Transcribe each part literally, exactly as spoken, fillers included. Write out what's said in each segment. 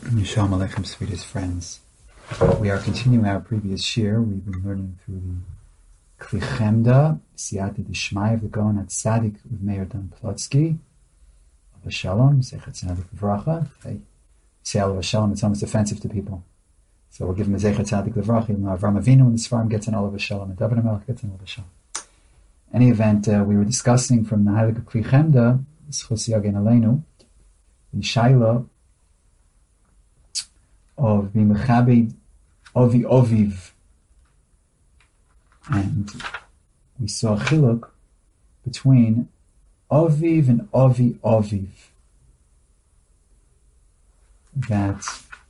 Shalom Aleichem, sweetest friends. We are continuing our previous shir. We've been learning through the Kli Chemda, Siyata D'Shmai of the Gaon at Tzadik with Meir Dan Plotsky. Alav Shalom, Zechat Tzadik L'Vracha. Hey, say Alav Shalom, it's almost offensive to people. So we'll give him a Zechat Tzadik L'Vracha, even though Avram Avinu in the Sfarim gets an Alav Shalom, and David HaMelech gets an Alav Shalom. In any event, uh, we were discussing from the Heilige Kli Chemda, Zchus Yagen Aleinu, the Shaila of being mechabed Ovi Oviv, and we saw a chiluk between Oviv and Ovi Oviv. That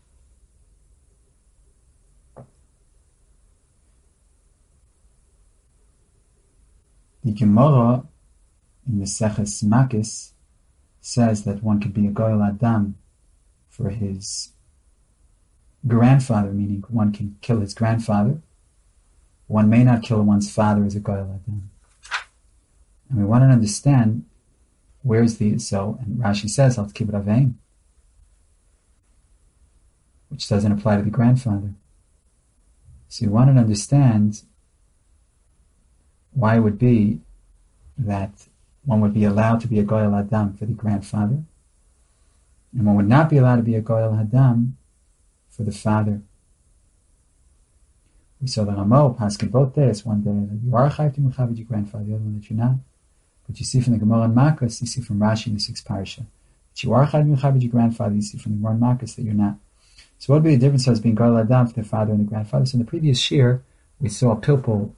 the Gemara in the Seches Makis says that one could be a Goyal Adam for his grandfather, meaning one can kill his grandfather. One may not kill one's father as a Goyal Adam. And we want to understand where's the, so, and Rashi says, Al Tkibur Avein, which doesn't apply to the grandfather. So we want to understand why it would be that one would be allowed to be a Goyal Adam for the grandfather, and one would not be allowed to be a Goyal Adam for the father. We saw the Ramo paskin both days. One day that you are chayv to mechabed your grandfather, the other one that you're not. But you see from the Gemara and Makos, you see from Rashi in the sixth parasha that you are chayv to mechabed your grandfather. You see from the Gemara and Makos that you're not. So what would be the difference as being Goyal Adam for the father and the grandfather? So in the previous shir, we saw Pilpul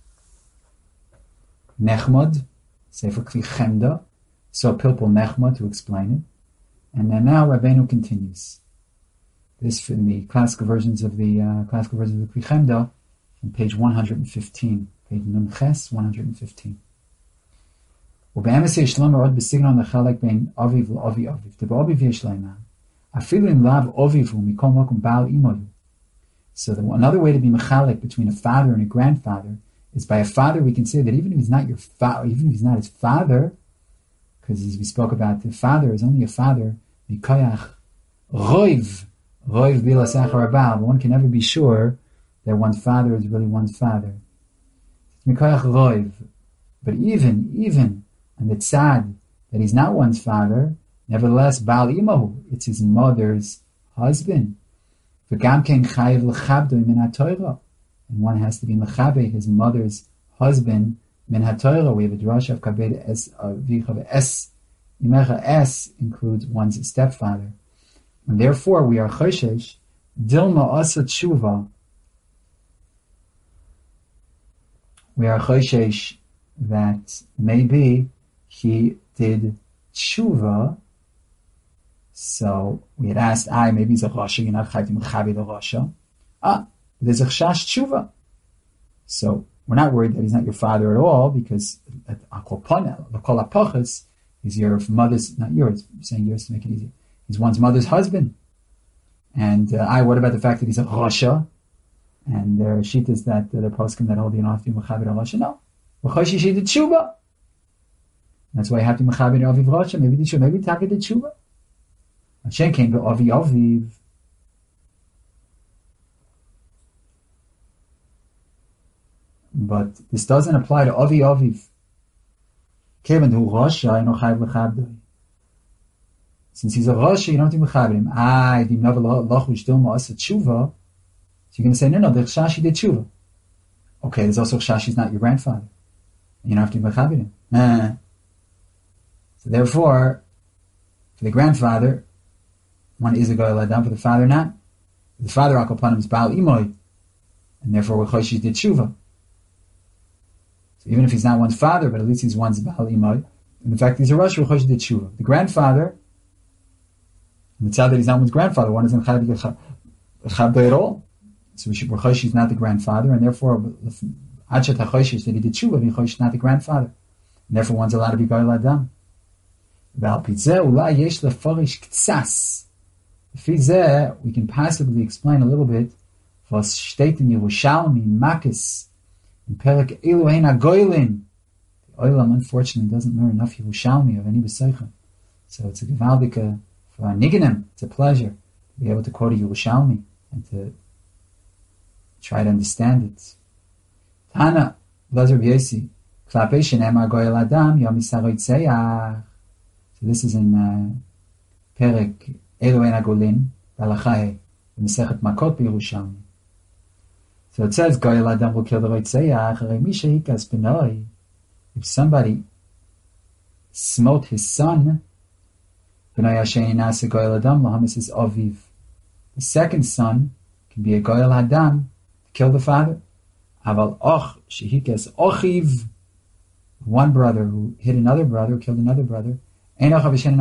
Nechmod, Sefer Kli Chemda, saw Pilpul Nechmod to explain it, and then now Rabbeinu continues. This in the classical versions of the uh, classical versions of the Kli Chemda, on page one hundred fifteen, page Nun Ches one hundred fifteen. ובאמס יש לנו עוד בסגנון החלק בין אביב לאבי אביב. דבאביב יש להם אפילו אם לאו אביב הוא מכל מקום בעל אימו. So the, another way to be mechalek between a father and a grandfather is by a father we can say that even if he's not your father, even if he's not his father, because as we spoke about, the father is only a father. Mikoyach roiv. Roiv bila sachar abal. One can never be sure that one's father is really one's father. Mikoyach roiv. But even, even, and it's sad that he's not one's father, nevertheless, Baal Imahu, it's his mother's husband. V'gam ken chayiv l'chabdo min ha'toira. And one has to be mechabe, his mother's husband, min ha'toira. We have a drasha of kabed es, vichav es, imecha es includes one's stepfather. And therefore, we are choshesh, dilma asa tshuva. We are choshesh that maybe he did tshuva. So we had asked, I maybe he's a rasha, you're not chayv to mechabe the rasha. Ah, there's a chash tshuva. So we're not worried that he's not your father at all, because akol panel, l'kol hapachas, he's your mother's, not yours, I'm saying yours to make it easier. He's one's mother's husband. And uh, I, what about the fact that he's a rasha? And there are shitas that uh, the poskim that hold you don't have to be mechaber a rasha. No. V'choshi she did tshuva. That's why you have to mechaber aviv rasha. Maybe did tshuva. Maybe taka did tshuva. Hashem came to avi aviv. But this doesn't apply to avi aviv. Kevin who rasha, you know chayv lechabdoi. Since he's a rasha, you don't have to mechaber him. Ah, di never lachush dilma asa tshuva. So you're going to say, no, no, the chashi did tshuva. Okay, there's also chashi's not your grandfather. You don't have to be mechaber him. Ah. So therefore, for the grandfather, one is a goyal adam, for the father not. For the father, akol panim is baal imoy, and therefore Choshi did tshuva. So even if he's not one's father, but at least he's one's baal imoy, and the fact that he's a Rosh, Choshi did tshuva. The grandfather, and it's out that he's not one's grandfather, one isn't chayv chabdo at all. So we should, Choshi is not the grandfather, and therefore achat hachoshi that he did tshuva, and Choshi is not the grandfather, and therefore one's allowed to be goyal adam. Val pitzeh ulai yesh lefarish ktsas. Fizeh, we can possibly explain a little bit. Was steht in Yerushalmi Makis in Perek Elu Ein Hagoylin. The Olam unfortunately doesn't learn enough Yerushalmi of any Beseicha, so it's a gewaldige for Niganim. It's a pleasure. be able to quote a Yerushalmi and to try to understand it. Tana, Lazar B'Yosi, Klapei shenemar goyel adam yom yisaro yitzeach. So this is in uh, Perek Elu En Agolin, Balachai, the Masechet Makot B'Yerushalmi. So it says goyel adam will kill the Yitzeach. Harei misha hikas benoi. If somebody smote his son, benoi Hasheni nase goyel adam lahamis is aviv. The second son can be a goyel adam to kill the father. Aval och shehikas ochiv, one brother who hit another brother, killed another brother. The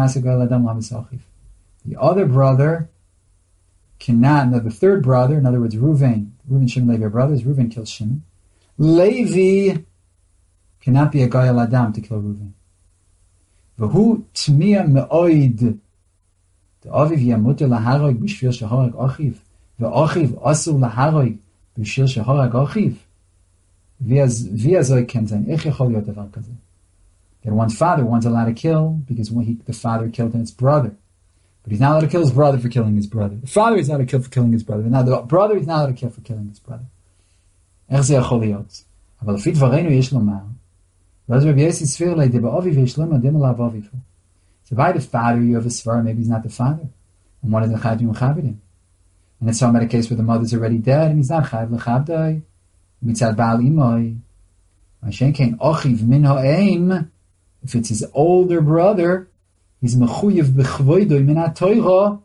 other brother cannot, no, the third brother, in other words, Reuven, Reuven, Shimon, Levi are brothers, Reuven kills Shimon. Levi cannot be a goyel adam to kill Reuven. V'hu tmiya me'oid. The aviv yamuter laharog b'shvil sheharag achiv. V'achiv asur laharog b'shvil sheharag achiv. V'azoi ken zayin. Ich yachol yot davar kazeh. That one's father, one's allowed to kill because when he, the father killed his brother. But he's not allowed to kill his brother for killing his brother. The father is not allowed to kill for killing his brother. Now the brother is not allowed to kill for killing his brother. איך זה יכול להיות? אבל לפי דברינו יש לומר, ואז רבי יוסי סביר לי, דבאביו יש לומר, דמה לאביו. So by the father you have a svar, maybe he's not the father. And one of the chayv mechabedim. And it's talking about a case where the mother's already dead and he's not chayv lechabdai. Mitzad baal imoy. Mashen kein ochiv min ha'eim. If it's his older brother, he's mechuyev b'chvoidoi min ha'toira.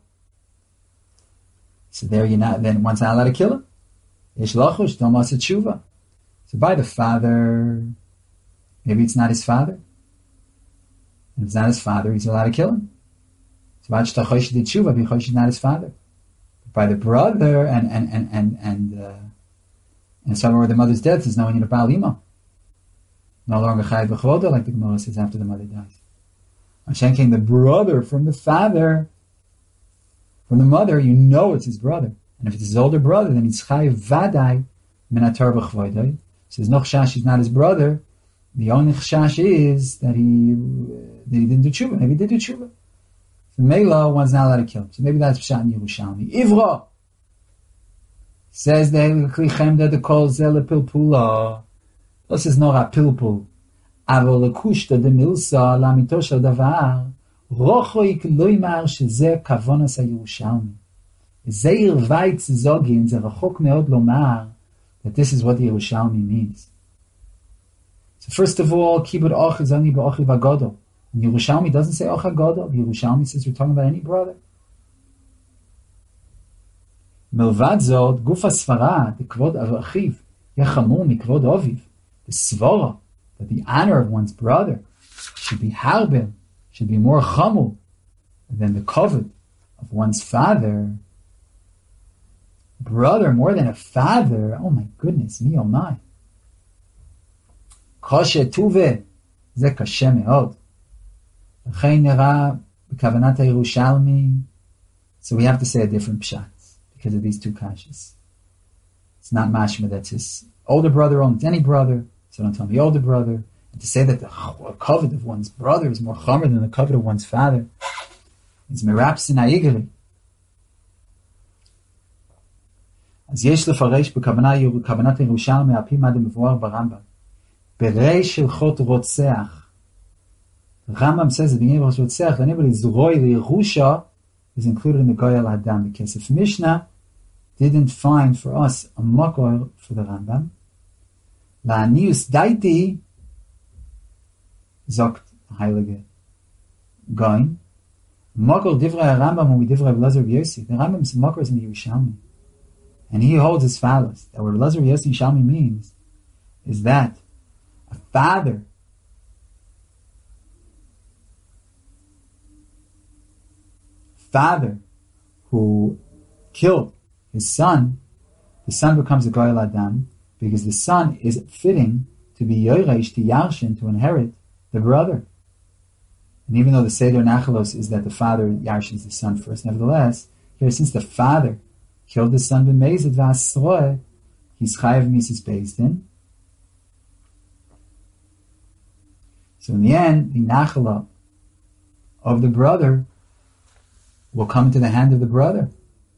So there you're not, then one's not allowed to kill him. Yesh lachush, don't masa tshuva. So by the father, maybe it's not his father. If it's not his father, he's allowed to kill him. So by Shtachosh did tshuva, because he's not his father. But by the brother and and and and and uh, and somewhere where the mother's death is knowing in a Baal Ima. No longer chayav b'chvoda, like the Gemara says after the mother dies. Hashem came the brother from the father, from the mother, you know it's his brother. And if it's his older brother, then he's chayav vadai minatar b'chvoda. So there's no chash, he's not his brother. The only chash is that he that he didn't do tshuva. Maybe he did do tshuva. So Mela, one's not allowed to kill him. So maybe that's pshat in Yerushalmi. Ivra says the Kli Chemda the kol zele pilpula. This is not a pilpul. Avol lekushta de milsa lamito shel davar rochoik loymar sheze kavonas haYerushalmi. Zeir vaitz zogin ze rachok meod lomar that this is what the Yerushalmi means. So first of all, kibud och is only ba'ochiv agadol. And Yerushalmi doesn't say och agadol. Yerushalmi says we're talking about any brother. Milvad zod, gufa svara, the kvod av achiv, yachamur mikvod oviv. The svara, that the honor of one's brother should be harbin, should be more chamur than the kavod of one's father. Brother more than a father, oh my goodness, me oh my. Koshe tuve, ze kashe meod. L'chein nera b'kavanat haYerushalmi. So we have to say a different pshat because of these two kashas. It's not mashma that's his older brother owns any brother, so don't tell me older brother. And to say that the kavod of one's brother is more chomer than the kavod of one's father is merapsin ha'igeli. אז יש לפרש בכוונת ירושלמי על פי מה דמבואר ברמב"ם. בריש הלכות רוצח. Rambam says that being able to רוצח, that anybody's roy lirusha is included in the goyal hadam, because if Mishnah didn't find for us a makor for the Rambam, la'anius daiti zokt heilige goin, makor divrei Rambam and we divrei Lazar Yossi. The Rambam's makor is in the Yerushalmi. And he holds as follows, that what Lazar Yossi Shalmi means is that a father father who killed his son, the son becomes a goyal adam because the son is fitting to be yoresh, to yarshin, to inherit the brother. And even though the Seder Nachalos is that the father yarshins the son first, nevertheless, here since the father killed the son b'meizid v'asroeh, he's chayav mises based in. So in the end, the nachala of the brother will come into the hand of the brother.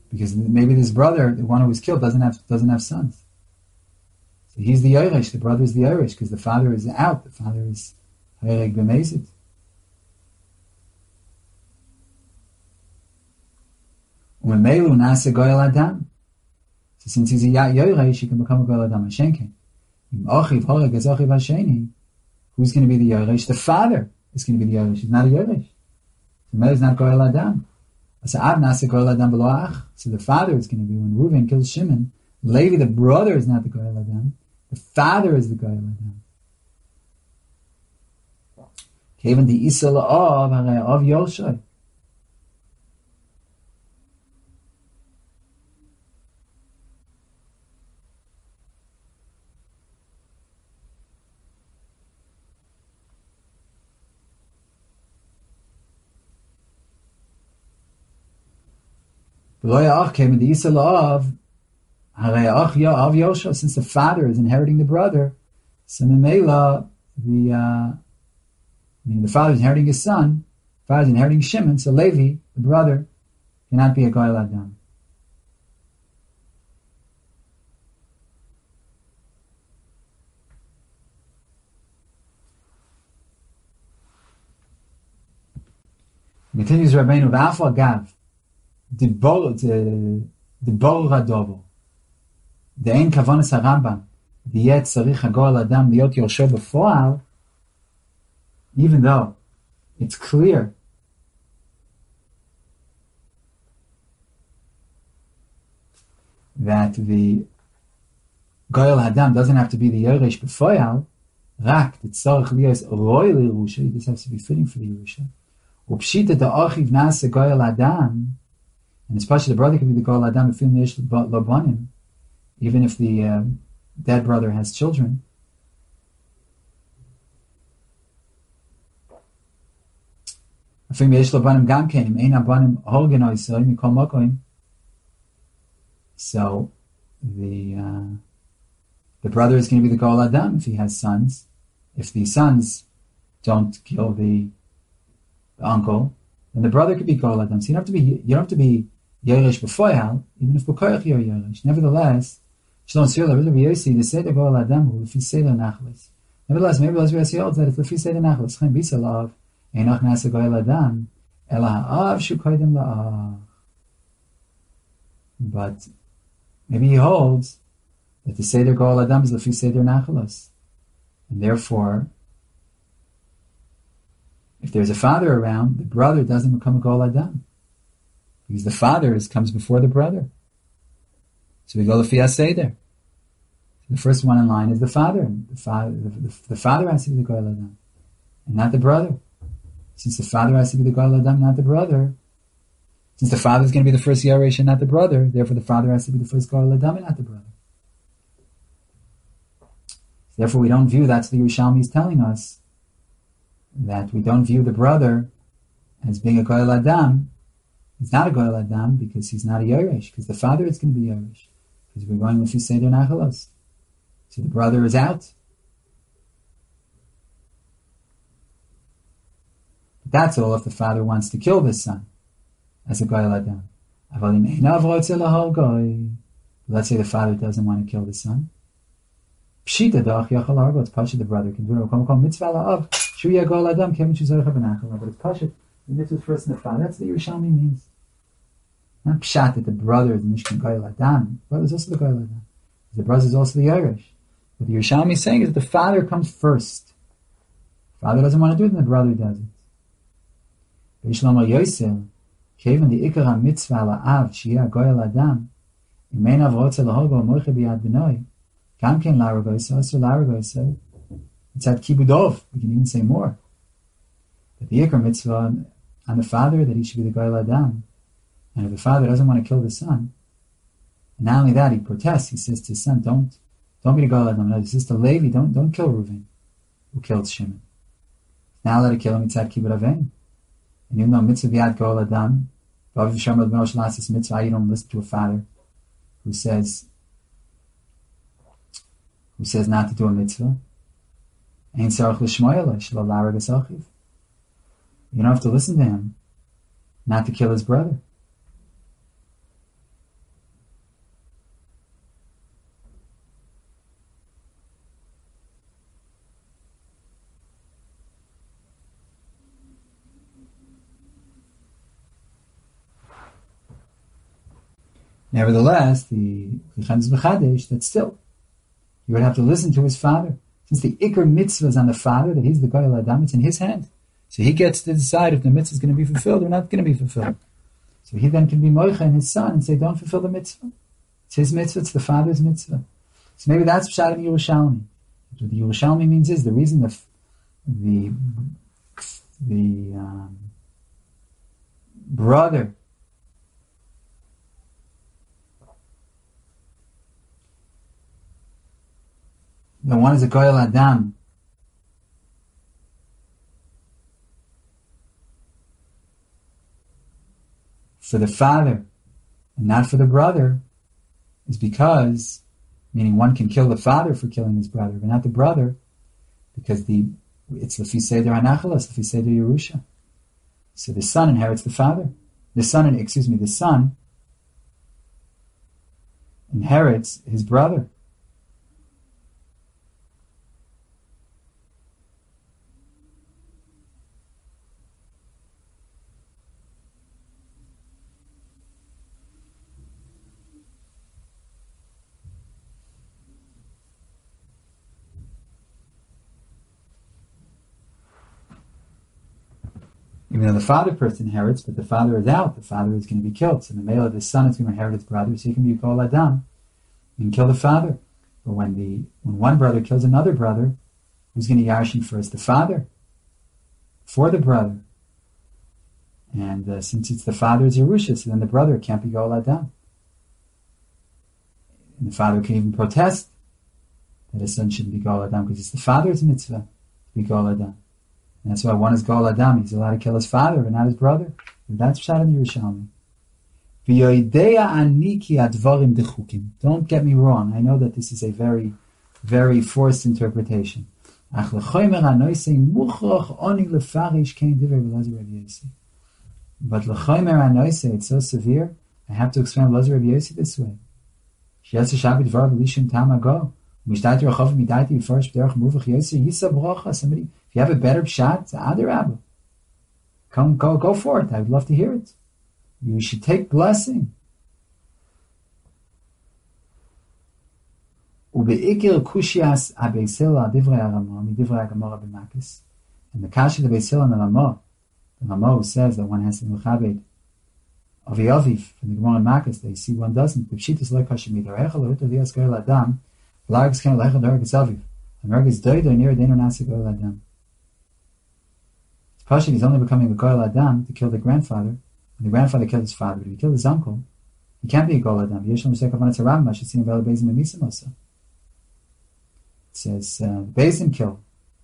Because maybe this brother, the one who was killed, doesn't have doesn't have sons. So he's the Yeresh, the brother is the Yeresh, because the father is out. The father is Hayeg b'mezid. U'memelu nase goyal adam. So since he's a Yeresh, he can become a goyal adam. Hashenken. Im achiv horeg es achiv hasheni. Who's going to be the Yeresh? The father is going to be the Yeresh. He's not a Yeresh. So Mel is not goyal adam. So the father is going to be when Reuven kills Shimon. Levi, the brother, is not the Goyal Adam. The father is the Goyal Adam. Even the Isal of of Yoshai. Came in the Isal of of Yosha, since the father is inheriting the brother, so Memela, the uh, I mean the father is inheriting his son, the father is inheriting Shimon, so Levi, the brother, cannot be a Goyal Adam. Continues Rabbeinu V'afal Gav. The bol the the bol radovo the ein kavanas harambam the yet tzarich hagoyal adam liot yosho b'foal, even though it's clear that the goyal adam doesn't have to be the yeresh b'foal, rak the tzarich liyos roy l'Yerusha, he just has to be fitting for the Yerusha. Upshita the achiv nase goyal adam. And especially the brother could be the Goyal Adam if Labanim, even if the uh, dead brother has children. So the uh, the brother is going to be the Goyal Adam if he has sons. If the sons don't kill the, the uncle, then the brother could be Goyal Adam. So you don't have to be you don't have to be Yeresh b'foyal, even if b'koyach you're Yeresh. Nevertheless, Shalom Sirla, Rabbi Yossi, the Seder Goyal Adam who lefi Seder Nachlas. Nevertheless, maybe Rabbi Yossi holds that it's lefi Seder Nachlas. Chaim Bisalav, Einach Nasa Goyal Adam, Ela Ha'av Shu Koydem La'ach. But maybe he holds that the Seder Goyal Adam is lefi Seder Nachlas, and therefore, if there's a father around, the brother doesn't become a Goyal Adam. Because the father is, comes before the brother. So we go to Fiyas Seder. The first one in line is the father. The father, the, the, the father has to be the Goyal Adam, and not the brother. Since the father has to be the Goyal Adam, not the brother. Since the father is going to be the first Yeresh and not the brother, therefore the father has to be the first Goyal Adam and not the brother. Therefore we don't view, that's the Yerushalmi is telling us, that we don't view the brother as being a Goyal Adam. He's not a Goyal Adam because he's not a Yeresh, because the father is going to be Yeresh. Because we're going with Seder Nachalos. So the brother is out. But that's all if the father wants to kill this son as a Goyal Adam. Let's say the father doesn't want to kill the son. Pshita dach yachal argo, it's Pasha, the brother can do it. Come call mitzvah la'av, shuya Goyal Adam, kevin shuzarech benachal, but it's Pasha. The mitzvah first in the father. That's what the Yerushalmi means. Not pshat that the brother is the Mishkan Goyal Adam. The brother is also the Goyal Adam. The brother is also the Yeresh. What the Yerushalmi is saying is that the father comes first. The father doesn't want to do it, and the brother does it. B'Yishlam Yosel, Kevin the Ikar mitzvah la'av shia Goyal Adam, Imein avrotze lahogo moiche b'yad b'noi, Gam ken laragoyso, so laragoyso. It's at kibudov. We can even say more. That the Ikar mitzvah on the father, that he should be the Goyal Adam. And if the father doesn't want to kill the son, and not only that, he protests. He says to his son, don't, don't be the Goyal Adam. No, he says to Levi, don't, don't kill Reuven, who killed Shimon. Now let it kill him, it's at Kibbut Avein. And even though mitzvah b'yad Goyal Adam, mitzvah, you don't listen to a father who says, who says not to do a mitzvah. Ein sarach l'shmoya lo, shelo larag es achiv. You don't have to listen to him not to kill his brother. Nevertheless, the Chichen's B'chadesh, that still, he would have to listen to his father. Since the Iker mitzvah is on the father, that he's the Goyal Adam, it's in his hand. So he gets to decide if the mitzvah is going to be fulfilled or not going to be fulfilled. So he then can be moicha in his son and say, don't fulfill the mitzvah. It's his mitzvah, it's the father's mitzvah. So maybe that's Pshat in Yerushalmi. What the Yerushalmi means is the reason the the the um, brother the one is a Goyal Adam. For the father and not for the brother is because, meaning one can kill the father for killing his brother, but not the brother, because the it's Lefi Seder Hanachalas, Lefi Seder Yerusha. So the son inherits the father. The son, excuse me, the son inherits his brother. Even though the father first inherits, but the father is out, the father is going to be killed. So the male of the son is going to inherit his brother, so he can be called Adam and kill the father. But when the when one brother kills another brother, who's going to yarshin first? The father for the brother. And uh, since it's the father's Yerusha, so then the brother can't be Gol Adam. And the father can even protest that his son shouldn't be Gol Adam because it's the father's mitzvah to be Gol Adam. And that's why one is Gol Adam. He's allowed to kill his father, but not his brother. And that's Pshat in Yerushalmi. Don't get me wrong. I know that this is a very, very forced interpretation. But l'chomer anoise, it's so severe. I have to explain Elazar Rabbi Yossi this way. Somebody, if you have a better shot, it's Adarabba. Come, go, go for it. I would love to hear it. You should take blessing. And the Kasha the Beis Hillel and the Ramah, the Ramah who says that one has to mechabed Avi Aviv from the Gemara in Makkas, they see one doesn't. The Pshit is like Hashem either. Echel or Ito Dias Goyal Adam, Largs can Lechel Dergis Aviv. America's Doido near Deno Nasi Goyal Adam. Pashik is only becoming a Goyal Adam to kill the grandfather. And the grandfather killed his father, but if he killed his uncle, he can't be a Goyal Adam. Yeshlam Shekhav Manat Rambam, I should see him Bela Bezim Mimisa Mosa. It says, uh, Bezim kill.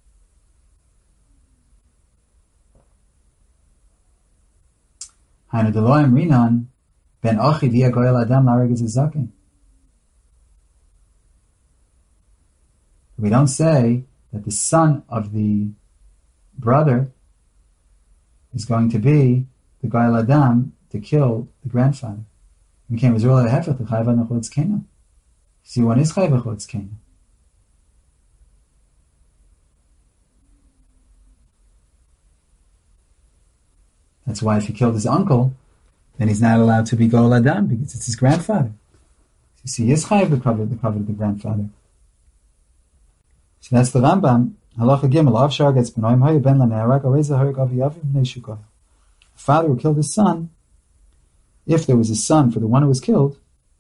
Hainu Deloim Rinan, Ben Ochi Via Goyal Adam Lareg is a Zaken. We don't say that the son of the brother is going to be the Goyal Adam to kill the grandfather. We can't Israel at Hefet the Chayva Nachotz Kena. See, one is Chayva Nachotz Kena. That's why if he killed his uncle, then he's not allowed to be Goyal Adam because it's his grandfather. You see, he is Chayva the cover the cover of the grandfather. So that's the Rambam. Halacha Gimel. Av Shar gets benoim hayu ben lanerak areza hayu gavi yaviv bnei shukah. The father who killed his son, if there was a son for the one who was killed,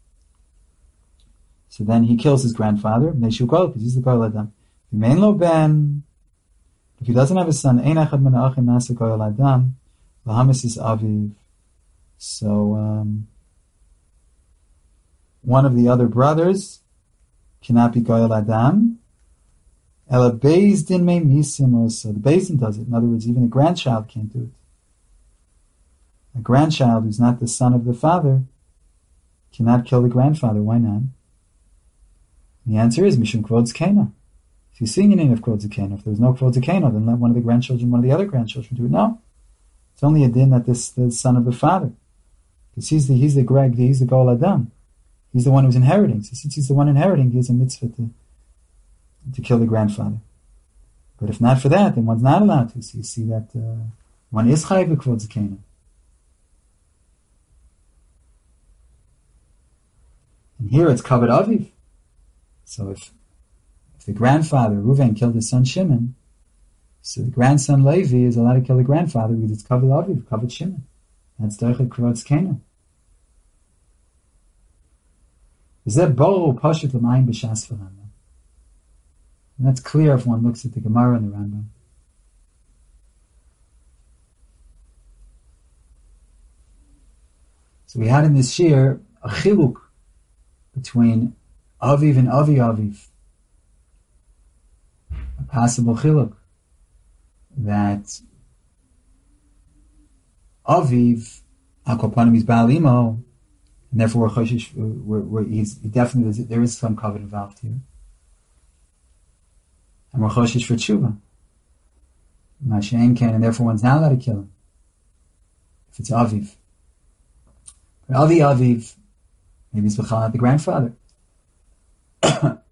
so then he kills his grandfather bnei shukah because he's the Goyal Adam. V'mein lo ben. If he doesn't have a son, ein echad min ha'achim nasa Goyal Adam, lahamis is aviv. So um, one of the other brothers cannot be Goyal Adam. Ela Beis Din me misim also. The Beis Din does it. In other words, even a grandchild can't do it. A grandchild who's not the son of the father cannot kill the grandfather. Why not? And the answer is Mishum Kvod Zkena. If you're seeing a name of Kvod Zkena, if there was no Kvod Zkena, then let one of the grandchildren, one of the other grandchildren do it. No. It's only a din that this the son of the father. Because he's the he's the Greg, he's the Goyal Adam. He's the one who's inheriting. So since he's the one inheriting, he has a mitzvah to to kill the grandfather. But if not for that, then one's not allowed to. So you see that uh, one is Chayv Kvod Zkena. here it's Kavod Aviv. So if, if the grandfather, Reuven, killed his son Shimon, so the grandson Levi is allowed to kill the grandfather because it's Kavod Aviv, Kavod Shimon. That's Derech Kavod Zkenu. Is that Boro Pashut L'mayim B'Shas V'Rambam? And that's clear if one looks at the Gemara and the Rambam. So we had in this shir a chiluk between Aviv and Avi Aviv. A possible chiluk that Aviv, Akopanim is Baal Imo, and therefore we're choshish, we're, we're, he's, he definitely, there is some covet involved here. And we're choshish for tshuva. Mashain can, and therefore one's not allowed to kill him. If it's Aviv. But Avi Aviv, maybe it's B'chal, not the grandfather. We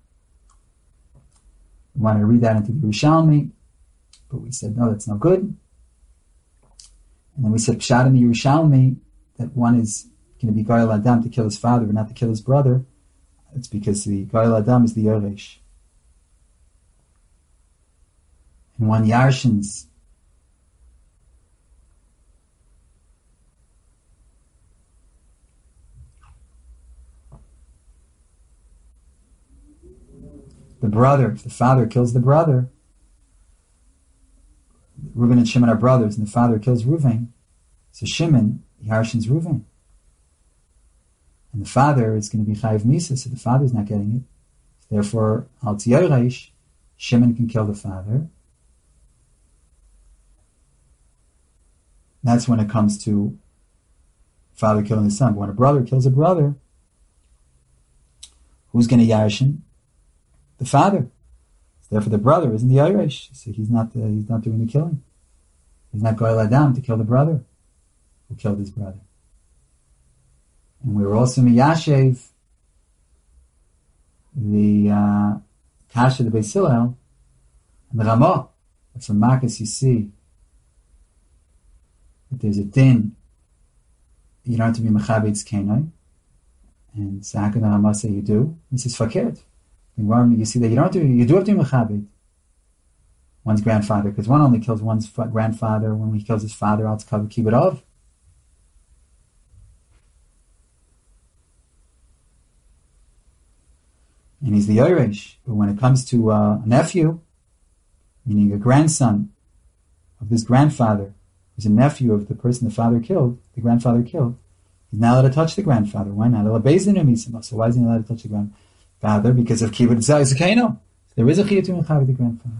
wanted to read that into the Yerushalmi, but we said, no, that's not good. And then we said, Pshat in the Yerushalmi, that one is going to be Goyal Adam to kill his father, but not to kill his brother. It's because the Goyal Adam is the Yoresh. And one Yarshins the brother, if the father kills the brother, Reuven and Shimon are brothers, and the father kills Reuven, so Shimon, Yarshin's Reuven. And the father is going to be Chayiv Misa, so the father's not getting it. Therefore, Al Tziyoresh, Shimon can kill the father. That's when it comes to father killing his son. But when a brother kills a brother, who's going to Yarshin? The father. Therefore, the brother isn't the Irish, so he's not uh, he's not doing the killing. He's not Goyal Adam to kill the brother who killed his brother. And we were also miyashev the uh, Kasha, the Beis Hillel, and the Ramah. From Marcus, you see that there's a din. You don't have to be mechabed kenai, and Sak and the Ramah say you do. He says fakert. You see that you don't have to, you do have to be mechabed one's grandfather, because one only kills one's grandfather when he kills his father, else cover kibbut of. And he's the Yoresh. But when it comes to uh, a nephew, meaning a grandson of this grandfather, who's a nephew of the person the father killed, the grandfather killed, he's not allowed to touch the grandfather. Why not? So why is he not allowed to touch the grandfather? Father, because of kibbut zakeno. There is a chiyuv to mechaber the grandfather.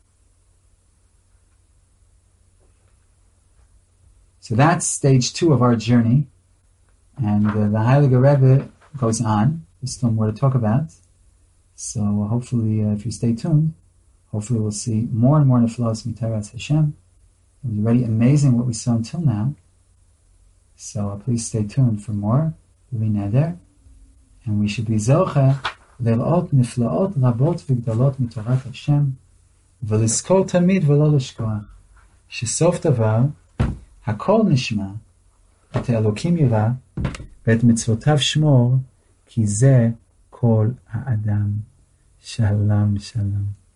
So that's stage two of our journey, and uh, the Heilige Rebbe goes on. There's still more to talk about. So uh, hopefully, uh, if you stay tuned, hopefully we'll see more and more neflos mitaras Hashem. It was already amazing what we saw until now. So uh, please stay tuned for more. Li neder, and we should be zocha לראות נפלאות רבות וגדולות מתורת השם, ולזכור תמיד ולא לשכוח, שסוף דבר, הכל נשמע, את האלוקים ירא, ואת מצוותיו שמור, כי זה כל האדם. שלום שלום.